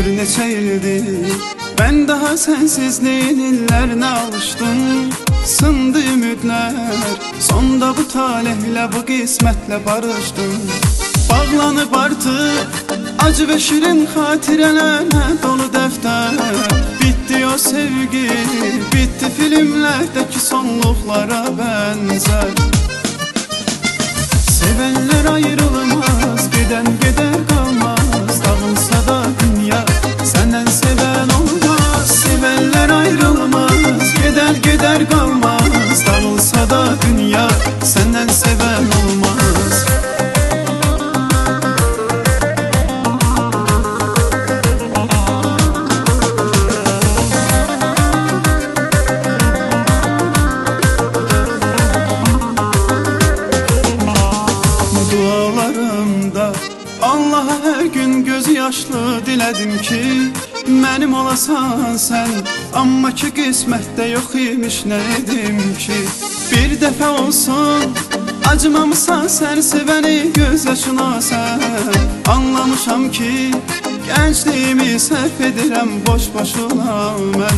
neçə ildir ben daha sensizliğin illerine alıştım. Sındı ümidler, sonda bu talihlə, bu qismətlə barışdım. Bağlanıb artıq acı ve şirin xatirələrlə dolu dəftər. Bitti o sevgi, bitti filmlerdeki sonluqlara benzer. Sevenler ayrılmaz, giden gider kalmaz. Dağılsa da dünya senden seven olmaz. Sevenler ayrılmaz, gider gider kalmaz. Dağılsa da dünya senden seven olmaz. Dualarımda Allah'a her gün gözü yaşlı diledim ki benim olasan sen, amma ki qismətdə yox imiş, nə edim ki? Bir dəfə olsun acımamısan sən, sevəni göz yaşına sən. Anlamışam ki gəncliyimi səhv edirəm boş boşuna mən.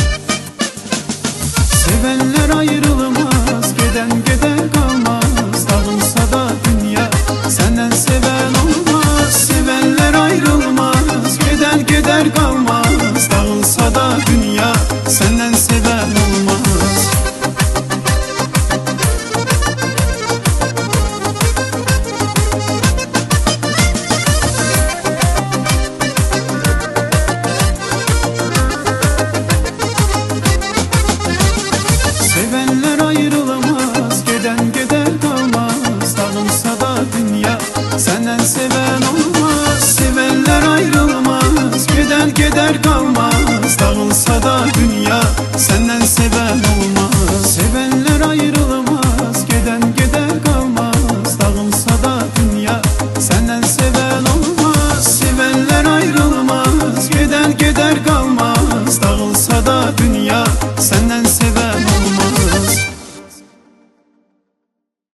Sevenler ayrılmaz, giden gider kalmaz. Dağılsa da dünya senden seven olmaz. Sevenler ayrılmaz, giden gider kalmaz. Dağılsa da dünya senden seven olmaz. Sevenler ayrılamaz, giden gider kalmaz. Dağılsa da dünya senden seven olmaz. Sevenler ayrılamaz, giden gider kalmaz. Dağılsa da dünya senden seven